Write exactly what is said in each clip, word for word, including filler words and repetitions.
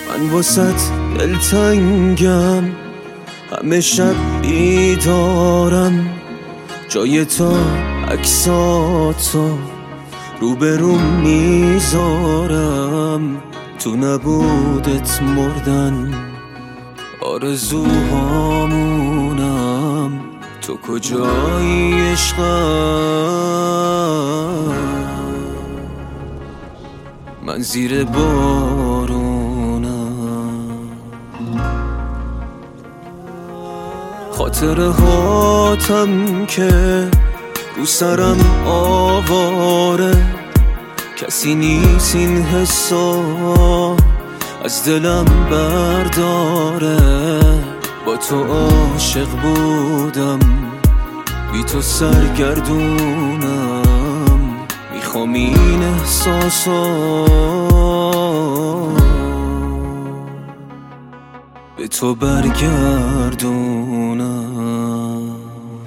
من واسط دلتنگم، همه شب بیدارم، جای تا عکساتو روبروم میذارم. تو نبودت مردن آرزوهامونم، تو کجایی عشقم؟ من زیر بارونم، خاطره هاتم که رو سرم آواره، کسی نیست این حسا از دلم برداره. با تو عاشق بودم، بی تو سرگردونم، میخوام این احساسا به تو برگردونم.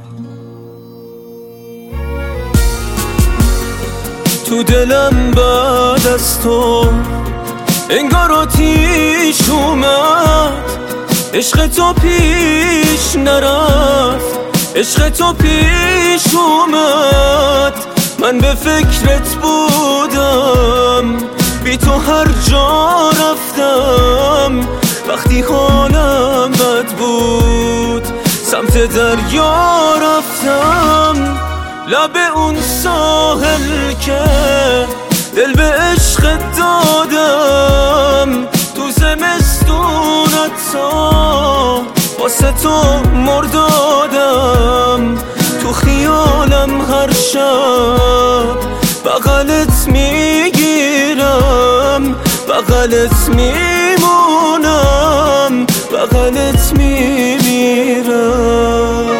تو دلم بعد از تو انگار آتیش اومد، عشق تو پیش نرفت، عشق تو پیش اومد. من به فکرت بودم، بی تو هر جا رفتم، وقتی حالم بد بود سمت دریا رفتم. لب اون ساحل که دل به عشق دادم، تو زمستونت تا واسه تو مردادم. تو خیالم هر شب بغلت میگیرم، بغلت میمونم، بغلت میمیرم.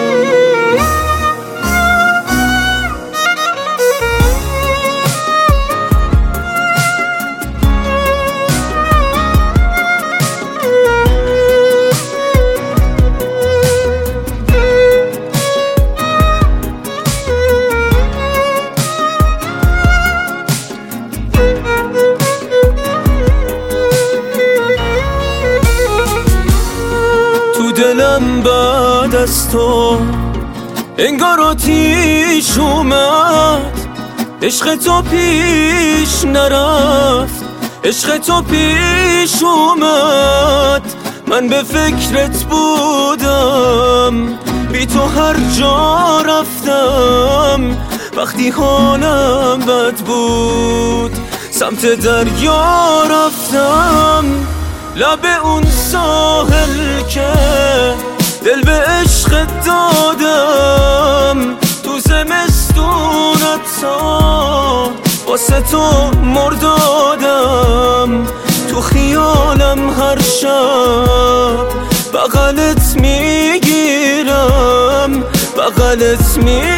دلم بعد از تو انگار آتیش اومد، عشق تو پیش نرفت، عشق تو پیش اومد. من به فکرت بودم، بی تو هر جا رفتم، وقتی حالم بد بود سمت دریا رفتم. لب اون ساحل که دل به عشق دادم، تو زمستونت تا واسه تو مردادم. تو خیالم هر شب بغلت میگیرم، بغلت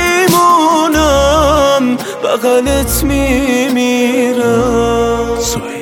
میمونم، بغلت میمیرم.